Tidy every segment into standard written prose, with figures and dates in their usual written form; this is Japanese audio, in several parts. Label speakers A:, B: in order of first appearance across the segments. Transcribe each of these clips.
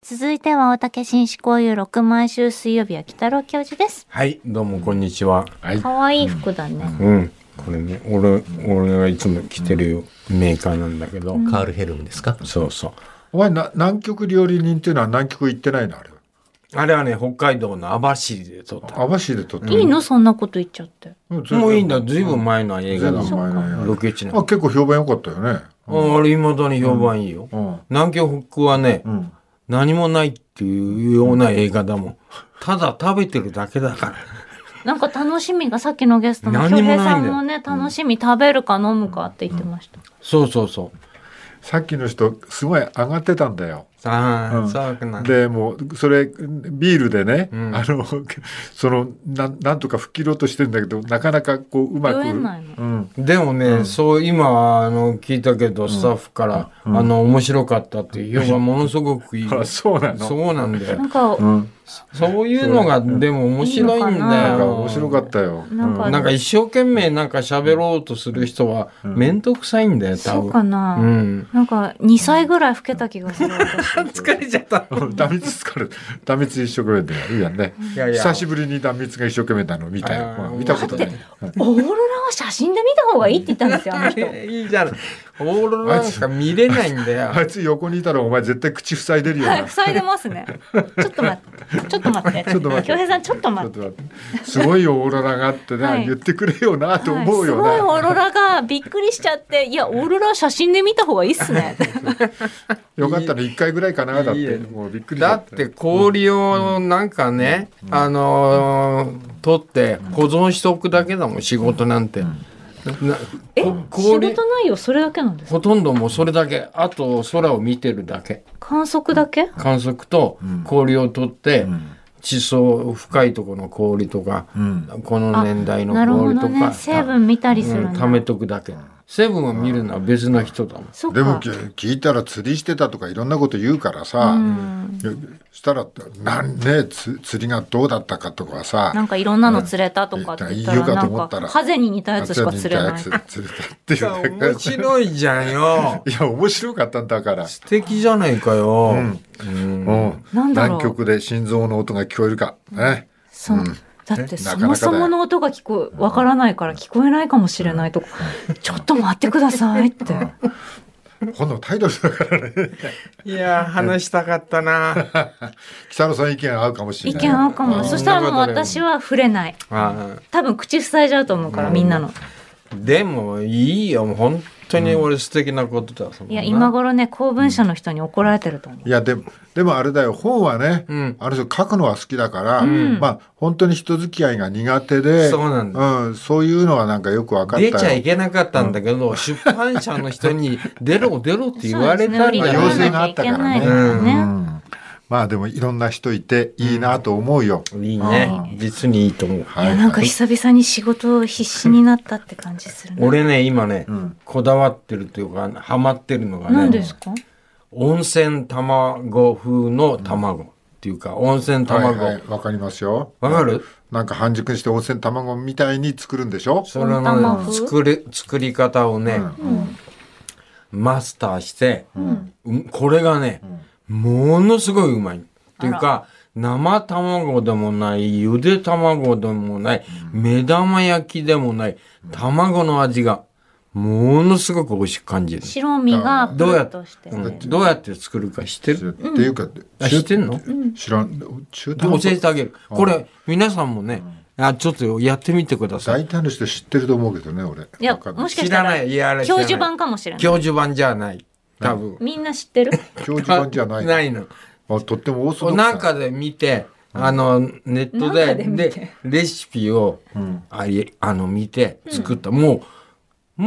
A: 続いては大竹紳士交友録、毎週水曜日は北郎教授です。
B: はい、どうもこんにちは。
A: 可愛い服だね。
B: これね、俺がいつも着てるメーカーなんだけど、
C: カールヘルムですか？
B: そうそう。
D: お前南極料理人っていうのは南極行ってないの？
B: あれはね、北海道の網走で撮った。
D: 網走で撮った。
A: いいのそんなこと言っちゃって。
B: もういいんだ。ずいぶん前の映画だもん。ロケ地な。
D: 結構評判良かったよね。
B: あれ未だに評判いいよ。南極はね、何もないっていうような映画だもん。ただ食べてるだけだから。
A: なんか楽しみが、さっきのゲストの翔平さんもね、楽しみ、食べるか飲むかって言ってました。
B: そうそうそう。
D: さっきの人すごい上がってたんだよ。でもうそれビールでね、そのなんとか吹きろうとしてるんだけど、なかなかこううまく。
B: でもね、そう今聞いたけど、スタッフから面白かったっていう評判ものすごくいい。
D: そうなの。
B: そうなんだよ。
A: なんか
B: そういうのがでも面白いんだよ。
D: 面白かったよ。
B: なんか一生懸命なんか喋ろうとする人は面倒くさいんだよ、多分。
A: そうかな。なんか2歳ぐらい老けた気がする。
B: 疲れちゃった。
D: 断蜜疲れ。断蜜一生懸命でやるやんね。久しぶりに断蜜が一生懸命なの見たよ。見たことない。
A: オーロラは写真で見た方がいいって言ったんですよ、あの人。
B: いいじゃん。オーロラなんか見れないんだよ。
D: あいつ横にいたらお前絶対口塞いでるよな。
A: はい、塞いでますね。ちょっと待って。ちょっと待って。京平さんちょっと待って。
D: すごいオーロラがあってね、言ってくれよなと思うよな。
A: すごいオーロラがびっくりしちゃって、いやオーロラ写真で見た方がいいっすね。
D: よかったら1回ぐらいかなだって、もうびっくり
B: だって氷をなんかね、取って保存しておくだけだもん、仕事なんて。
A: 仕事内容それだけなんですか？
B: ほとんどもうそれだけ。あと空を見てるだけ。
A: 観測だけ？
B: 観測と氷を取って、地層深いところの氷とか、この年代の氷とか、
A: ね、成分見たりするんだ。
B: 貯めとくだけ。成分を見るのは別の人だもん。
D: でも聞いたら釣りしてたとかいろんなこと言うからさ、したら釣りがどうだったかとかさ、
A: なんかいろんなの釣れたとかって言ったら、なんかハゼに似たやつしか釣れない。
D: 釣れたっていう
B: 面白いじゃんよ。
D: いや面白かったんだから。
B: 素敵じゃないかよ。
D: 南極で心臓の音が聞こえるかね。
A: だってそもそもの音がわからないから聞こえないかもしれないとか、ちょっと待ってくださいって。
D: 今度タイトルだからね。
B: いや話したかったな。
D: 北野さん意見合うかもしれない。
A: 意見合うかも。そしたらもう私は触れない。多分口塞いじゃうと思うから、みんなの。
B: でもいいよ、本当に俺素敵なことだ。
A: いや今頃ね、公文社の人に怒られてると思う。
D: いやでもあれだよ、本はね、ある人書くのは好きだから、まあ本当に人付き合いが苦手で、
B: そうなんだ。
D: そういうのはなんかよく分かったよ。
B: 出ちゃいけなかったんだけど、出版社の人に出ろって言われたんだよ。
D: 要請があったからね。まあでもいろんな人いていいなと思うよ。
B: いいね。実にいいと思う。
A: なんか久々に仕事を必死になったって感じするね。
B: 俺ね、今ね、こだわってるというか、ハマってるのがね。
A: 何ですか？
B: 温泉卵風の卵っていうか、温泉卵。
D: わかりますよ。
B: わかる？
D: なんか半熟して温泉卵みたいに作るんでしょ？
B: それの作り方をね、マスターして、これがね、ものすごいうまいっていうか、生卵でもないゆで卵でもない目玉焼きでもない卵の味がものすごく美味しく感じる。
A: 白身がプルッとして
B: どうやって作るか知ってる？
D: っていうか
B: 知ってんの？
D: 知らん。
B: 教えてあげる。これ皆さんもね、ちょっとやってみてください。
D: 大体の人知ってると思うけどね、俺。
A: いやもしかしたら教授版かもしれない。
B: 教授版じゃない。多分
A: みんな知ってる？
D: 教授版じゃない。
B: ないの。
D: とってもオーソドックス
B: なんかで見て、ネットでレシピを見て作った。もう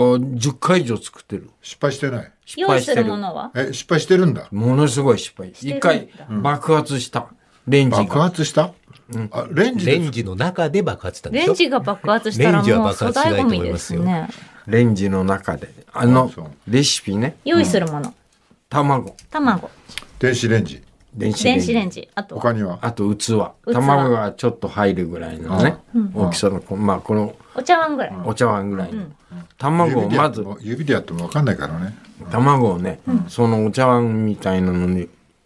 B: 10回以上作ってる。
D: 失敗してない。
A: 用意するものは？
D: 失敗してるんだ。
B: ものすごい失敗。一回爆発した。レンジが。
D: 爆発した？レン
C: ジの中で爆発したんでしょ？
A: レンジが爆発したらもう粗大ゴミですね。
B: レンジの中でレシピね。
A: 用意するもの。
B: 卵。
D: 電子レンジ。
A: 電子レンジ。あと
D: 他には？
B: あと器。卵がちょっと入るぐらいのね、大きさのこの
A: お茶碗ぐらい。
B: お茶碗ぐらいの卵をまず
D: 指でやっても分かんないからね。
B: 卵をね、そのお茶碗みたいなのに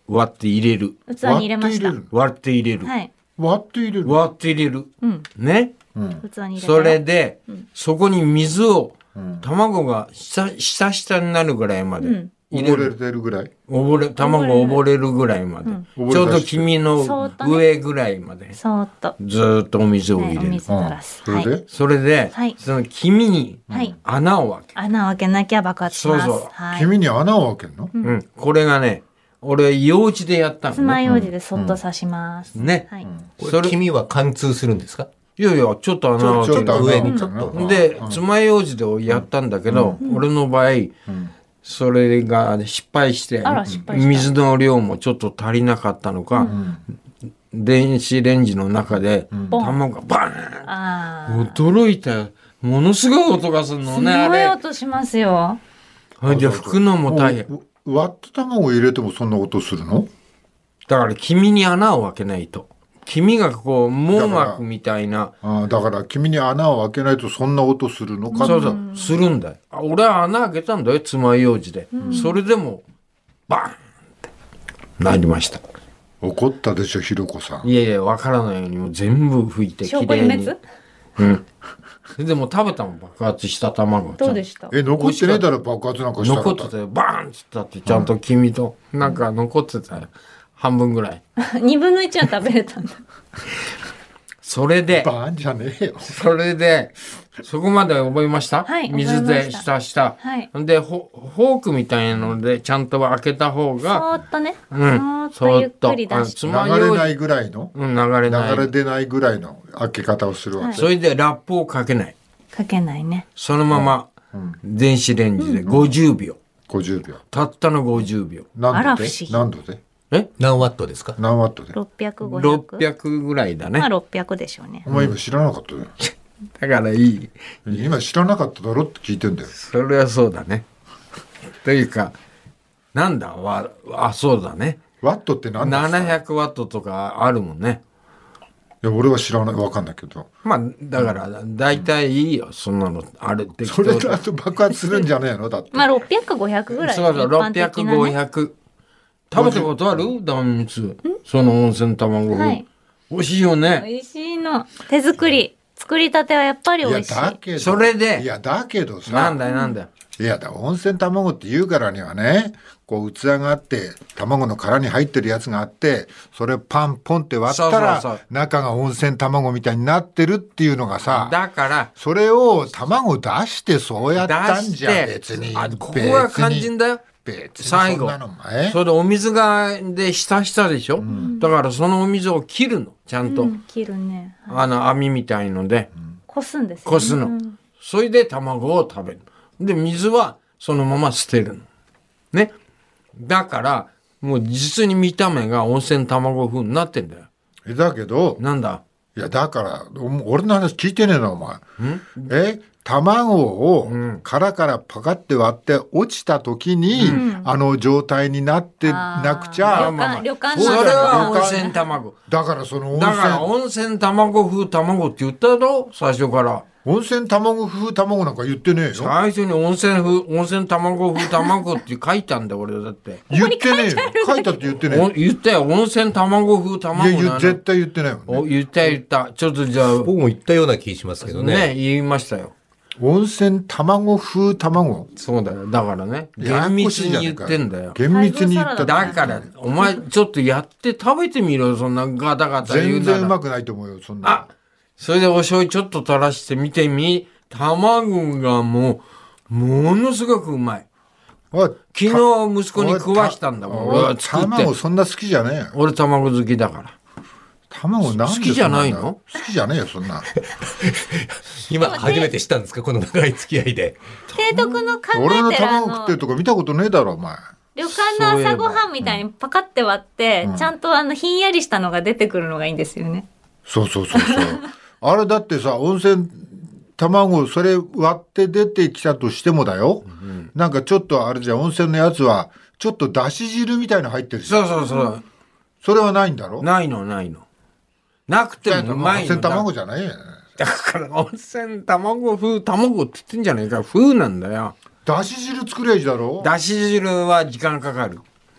B: 割って入れる。
A: 器に入れました。
B: 割って入れる。
A: はい。
D: 割って入れる。
B: 割って入れる。ね。
A: 器に入れて。
B: それで、そこに水を、卵が下になるぐらいまで。
D: 溺れてるぐらい。
B: 卵溺れるぐらいまで。ちょうど黄身の上ぐらいまで。
A: そーっと。
B: ずーっとお水を入れる。それで、その黄身に穴を開ける。
A: 穴を開けなきゃ爆発します。そうそう。
D: 黄身に穴を開けるの？
B: うん。これがね、俺、ようじでやったのね。
A: 爪楊枝でそっと刺します。
B: ね。
C: それ、黄身は貫通するんですか？
B: いやいや、ちょっと穴を開ける。
C: 上にちょっと。
B: で、爪楊枝でやったんだけど、俺の場合、それが失敗して、水の量もちょっと足りなかったのか、電子レンジの中で、卵がバーン！驚いたよ。ものすごい音がするのね、あれ。
A: すごい音しますよ。
B: で、拭くのも大変。
D: 割った卵を入れてもそんな音するの？
B: だから黄身に穴を開けないと。黄身がこう網膜みたいな。
D: だから黄身に穴を開けないとそんな音するのか。
B: そうそう、するんだよ。俺は穴開けたんだよ、爪楊枝で。それでもバーンってなりました。
D: 怒ったでしょ、ひろこさん。
B: いやいや、わからないようにもう全部拭いてきれいに。うん。でも食べたもん、爆発した卵。
A: どうでした？
D: 残ってねえだろ、爆発なんかしたら。
B: 残ってたよ、バーンっつったってちゃんと黄身となんか残ってたよ。半分ぐらい。
A: 2分の1は食べれたんだ。
B: それで、
D: バーンじゃねえよ。
B: それで、そこまで覚えました？
A: はい、
B: 水で浸した。はい。で、フォークみたいなので、ちゃんと開けた方が。
A: そーっとね。
B: そ
A: ゆっくり出して。
D: 流れないぐらいの？
B: 流れない。
D: 流れ出ないぐらいの開け方をするわけ。
B: それでラップをかけない。
A: かけないね。
B: そのまま、電子レンジで50秒。
D: 50秒。
B: たったの50秒。
D: 何度で？何度で？
C: 何ワットですか？
D: 何ワットで
A: ？600、500。
B: 600ぐらいだね。
A: まあ600でしょうね。
D: お前今知らなかったね。
B: だからいい。
D: 今知らなかっただろって聞いてんだよ。
B: それはそうだね。というか、なんだそうだね。
D: ワットって何だ
B: ？700ワットとかあるもんね。
D: いや、俺は知らない、わかんないけど。
B: まあ、だから、大体いいよ、そんなの。あれって
D: それだと爆発するんじゃねえの？だって。
A: まあ600、500ぐらい。
B: そうそう、600、500。食べたことある？断蜜。その温泉卵。はい。美味しいよね。
A: 美味しいの。手作り。作りたてはやっぱり美味しい。
D: いや、だけど。
B: それで。
D: いや、だけどさ。
B: なんだよ、なんだよ。
D: いや、温泉卵って言うからにはね、こう器があって、卵の殻に入ってるやつがあって、それをパンポンって割ったら、中が温泉卵みたいになってるっていうのがさ、
B: だから、
D: それを卵出してそうやったんじゃ別に。
B: ここが肝心だよ。最後。それでお水で浸したでしょ、だからそのお水を切るの、ちゃんと。
A: 切るね。
B: 網みたいので。
A: こすんですよね。
B: こすの。それで卵を食べる。で、水はそのまま捨てるの。ね。だから、もう実に見た目が温泉卵風になってんだよ。
D: だけど。
B: なんだ？
D: いや、だから、俺の話聞いてねえな、お前。卵を殻からパカって割って落ちた時に、あの状態になってなくちゃ、
A: 旅館
B: それは温泉卵。
D: だからその
B: 温泉卵風卵って言ったろ、最初から。
D: 温泉卵風卵なんか言ってねえよ。
B: 最初に温泉卵風卵って書いたんだよ、俺だって。
D: 言ってねえよ。書いたって言ってねえよ。
B: 言ったよ、温泉卵風卵。
D: いや、絶対言ってないもんね。
B: 言った。ちょっとじゃあ。
C: 僕も言ったような気しますけどね。
B: 言いましたよ。
D: 温泉卵風卵。
B: そうだよ。だからね。厳密に言ってんだよ。
D: 厳密に言った。
B: だから、お前ちょっとやって食べてみろよ、そんなガタガタ言うなら。
D: 全然うまくないと思うよ、そんな。
B: それでお醤油ちょっと垂らしてみてみ。卵がものすごくうまい。昨日息子に食わしたんだもん。俺は作って。
D: 卵そんな好きじゃねえよ。
B: 俺卵好きだから。
D: 卵なんで
B: 好きじゃないの？
D: 好きじゃねえよ、そんな。
C: 今初めて知ったんですか、この長い付き合いで。
A: 提督の考えてる
D: 俺の卵食ってるとこ見たことねえだろ、お前。
A: 旅館の朝ごはんみたいにパカって割って、ちゃんとひんやりしたのが出てくるのがいいんですよね。
D: そう。あれだってさ、温泉卵それ割って出てきたとしてもだよ、なんかちょっとあれじゃ温泉のやつはちょっとだし汁みたいなの入ってるじゃん。
B: そう。
D: それはないんだろ？
B: ないの。なくてもうまいの。
D: 温泉卵じゃないよね。
B: だから温泉卵風卵って言ってんじゃねえか。風なんだよ。
D: だし汁作ればいいだろ？
B: だし汁は時間かかる。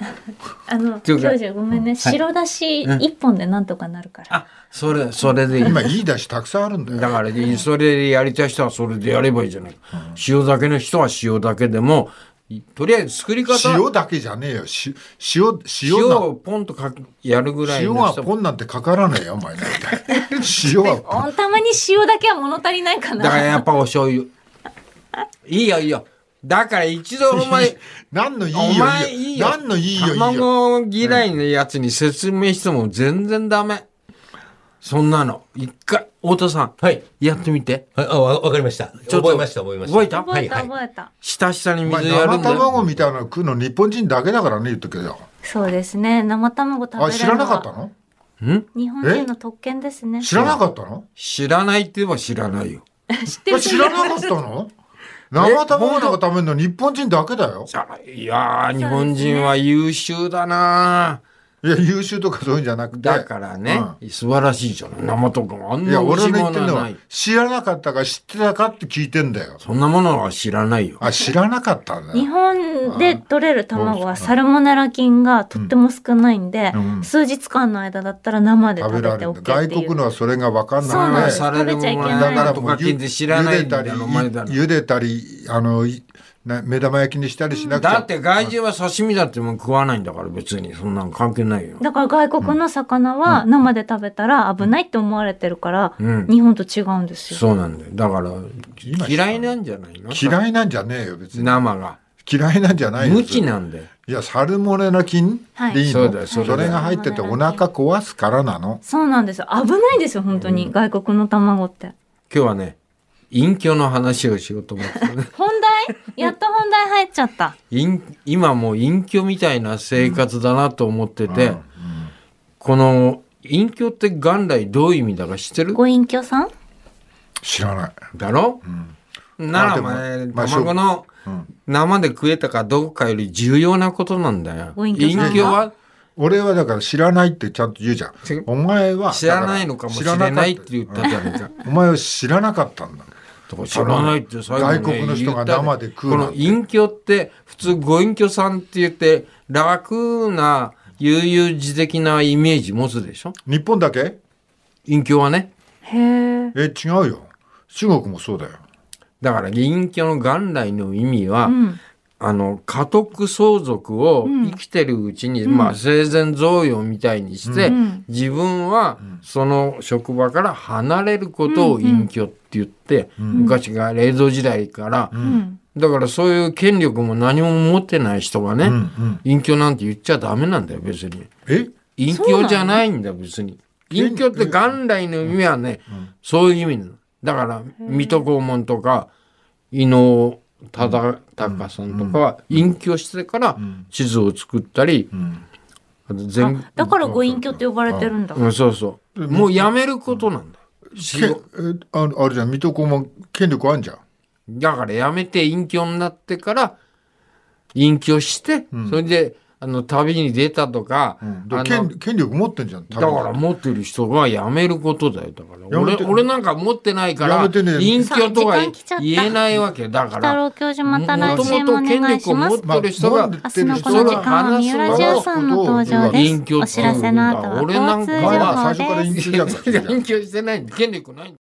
A: 教授ごめんね、白だし一本でなんとかなるから。
B: あ、それでいい。
D: 今いいだしたくさんあるんだよ。
B: だからそれでやりたい人はそれでやればいいじゃないか。塩だけの人は塩だけでも、とりあえず作り方。
D: 塩だけじゃねえよ。塩
B: をポンとやるぐらいの人。
D: 塩はポンなんてかからねえよ、お前。塩は。
A: たまに塩だけは物足りないかな。
B: だからやっぱお醤油。いいよ。だから一度お前、
D: 何のいいよ。
B: お前いいよ。
D: 何のいいよ。
B: 卵嫌いのやつに説明しても全然ダメ。そんなの。一回、太田さん。
C: はい。
B: やってみて。
C: わかりました。覚えました。
B: 覚えた
A: 覚えた。
B: 下に水やるんだよ。
D: 生卵みたいなの食うの日本人だけだからね、言っとくけど。
A: そうですね。生卵食べれるのは。
D: 知らなかったの？
A: 日本人の特権ですね。
D: 知らなかったの？
B: 知らないって言えば知らないよ。
D: 知らなかったの？生卵とか食べるの日本人だけだよ。
B: いやー、日本人は優秀だな。
D: いや、優秀とかそういうんじゃなくて。
B: だからね、素晴らしいじゃない。生とかあんな美味しいものはない。いや、俺の言ってるのは、
D: 知らなかったか知ってたかって聞いてんだよ。
B: そんなものは知らないよ。
D: 知らなかったんだよ。
A: 日本で取れる卵はサルモネラ菌がとっても少ないんで、数日間の間だったら生で食べて OK っていう。
D: 外国のはそれが分かんない。
A: そうなんです。食べちゃいけない。
B: だから
D: 茹でたり、目玉焼きにしたりしなくちゃ。
B: だって外人は刺身だっても食わないんだから別にそんなの関係ないよ。
A: だから外国の魚は生で食べたら危ないって思われてるから、日本と違うんですよ。
B: そうなんだよ。だから嫌いなんじゃないの？
D: 嫌いなんじゃねえよ別に。
B: 生が
D: 嫌いなんじゃないよ。
B: 無知なんだよ。
D: いや、サルモネラ菌でいいの？それが入っててお腹壊すからなの。
A: そうなんですよ。危ないですよ本当に、外国の卵って。
B: 今日はね、隠居の話をしようと思ってね。
A: 本題？やっと本題入っちゃった。
B: 今もう隠居みたいな生活だなと思ってて、この隠居って元来どういう意味だか知ってる？
A: ご隠居さん？
D: 知らない。
B: だろ？なら前卵の生で食えたかどうかより重要なことなんだよ。隠居は
D: 俺はだから知らないってちゃんと言うじゃん。お前は
B: 知らないのかもしれないって言ったじゃないか。
D: お前は知らなかったんだ。
B: 知らないって最後に、
D: 外国の人が生で食う
B: なんて。この隠居って普通ご隠居さんって言って楽な悠々自適なイメージ持つでしょ？
D: 日本だけ？
A: 隠居はね。へえ。
D: 違うよ。中国もそうだよ。
B: だから隠居の元来の意味は、家督相続を生きてるうちに、生前贈与みたいにして、自分はその職場から離れることを隠居って言って、昔が冷蔵時代から、だからそういう権力も何も持ってない人がね、隠居なんて言っちゃダメなんだよ別に。隠居じゃないんだ別に。隠居って元来の意味はね、そういう意味なの。だから水戸黄門とか伊能忠敬さんとかは隠居してから地図を作ったり、
A: だからご隠居って呼ばれてるんだ。
B: そうそう。もうやめることなんだ。
D: あれじゃん、水戸黄門権力あんじゃん。
B: だからやめて隠居になってから隠居して、それで旅に出たとか、
D: 権力持ってんじゃん。
B: だから持ってる人がやめることだよ。だから俺なんか持ってないから隠居とか言えないわけだから。
A: 太郎教授また来週もお願いします。
B: もともと権力を持ってる人が、
A: 明日のこの時間は三浦淳さんの登場です。お知らせの後は交通情報です。
B: 隠居してないんで権力ないんで。